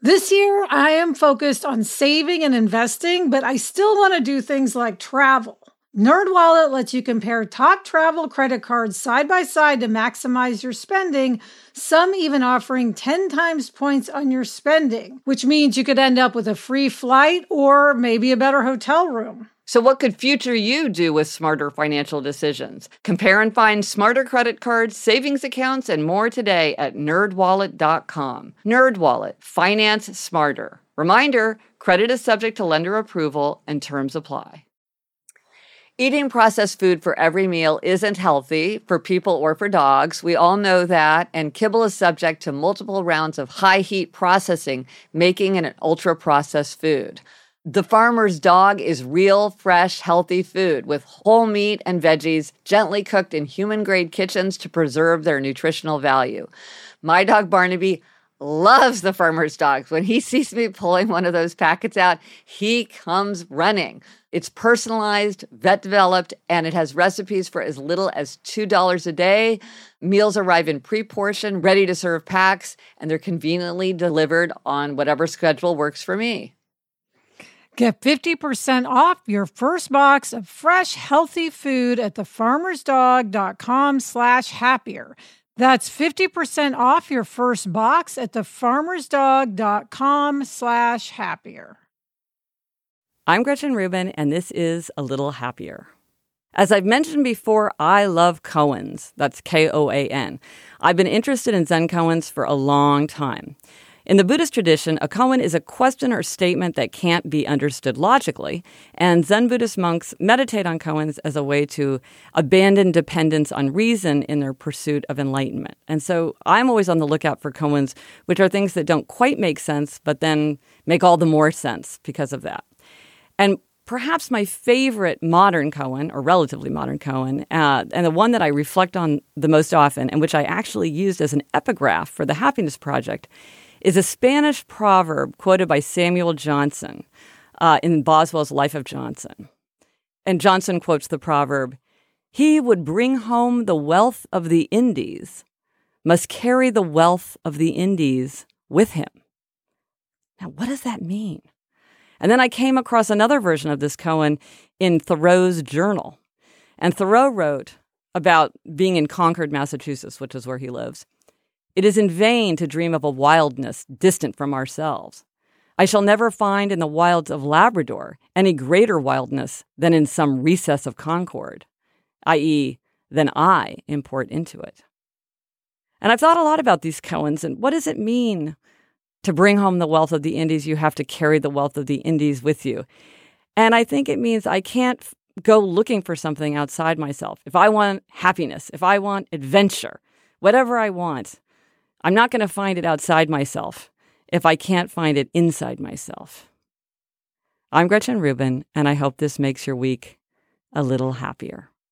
This year, I am focused on saving and investing, but I still want to do things like travel. NerdWallet lets you compare top travel credit cards side by side to maximize your spending, some even offering 10 times points on your spending, which means you could end up with a free flight or maybe a better hotel room. So what could future you do with smarter financial decisions? Compare and find smarter credit cards, savings accounts, and more today at nerdwallet.com. NerdWallet, finance smarter. Reminder, credit is subject to lender approval and terms apply. Eating processed food for every meal isn't healthy for people or for dogs. We all know that, and kibble is subject to multiple rounds of high-heat processing, making it an ultra-processed food. The Farmer's Dog is real, fresh, healthy food with whole meat and veggies gently cooked in human-grade kitchens to preserve their nutritional value. My dog Barnaby loves the Farmer's Dogs. When he sees me pulling one of those packets out, he comes running. It's personalized, vet-developed, and it has recipes for as little as $2 a day. Meals arrive in pre-portioned, ready-to-serve packs, and they're conveniently delivered on whatever schedule works for me. Get 50% off your first box of fresh, healthy food at thefarmersdog.com/happier. That's 50% off your first box at thefarmersdog.com/happier. I'm Gretchen Rubin, and this is A Little Happier. As I've mentioned before, I love koans. That's Koan. I've been interested in Zen koans for a long time. In the Buddhist tradition, a koan is a question or statement that can't be understood logically, and Zen Buddhist monks meditate on koans as a way to abandon dependence on reason in their pursuit of enlightenment. And so I'm always on the lookout for koans, which are things that don't quite make sense, but then make all the more sense because of that. And perhaps my favorite modern koan, or relatively modern koan, and the one that I reflect on the most often, and which I actually used as an epigraph for the Happiness Project, is a Spanish proverb quoted by Samuel Johnson in Boswell's Life of Johnson. And Johnson quotes the proverb, "He would bring home the wealth of the Indies, must carry the wealth of the Indies with him." Now, what does that mean? And then I came across another version of this koan in Thoreau's journal. And Thoreau wrote about being in Concord, Massachusetts, which is where he lives. "It is in vain to dream of a wildness distant from ourselves. I shall never find in the wilds of Labrador any greater wildness than in some recess of Concord, i.e., than I import into it." And I've thought a lot about these koans and what does it mean to bring home the wealth of the Indies? You have to carry the wealth of the Indies with you. And I think it means I can't go looking for something outside myself. If I want happiness, if I want adventure, whatever I want, I'm not going to find it outside myself if I can't find it inside myself. I'm Gretchen Rubin, and I hope this makes your week a little happier.